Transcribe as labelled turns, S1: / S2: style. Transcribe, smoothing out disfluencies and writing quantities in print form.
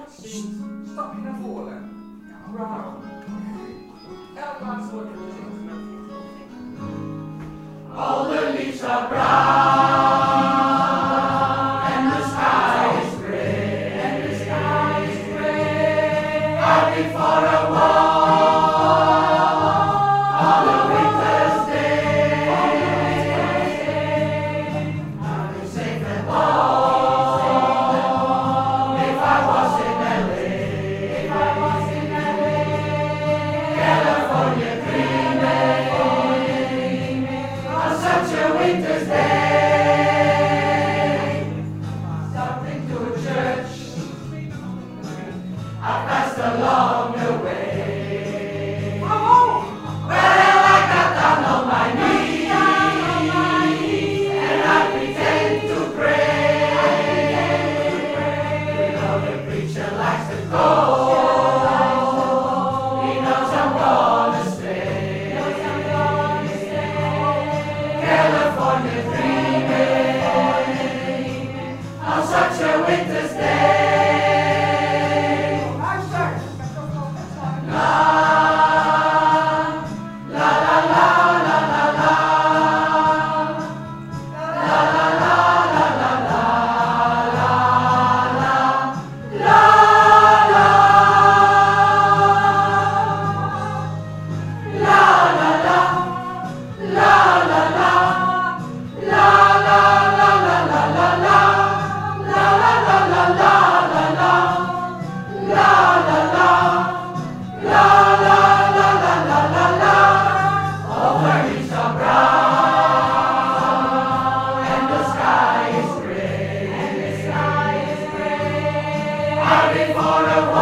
S1: Stop in a fallen. Bravo. Elvan's what you're doing.
S2: All the leaves are brown, and the sky is gray. I'll be for a walk on a winter's day. I'll be safe and warm if I was in LA. California dreaming on such a winter's day. Something to a church I passed along the way. Well, I got down on my knees and I pretend to pray. You know the preacher likes to go. He knows I'm gonna stay. California dreaming on such a winter's day. La la la la la la la. La la la la la la la la. La la. La la la. La la la. La la la la la la la. La la la la la la la. La la la. La la la la la la la. All her leaves are brown and the sky is gray. I'll be for a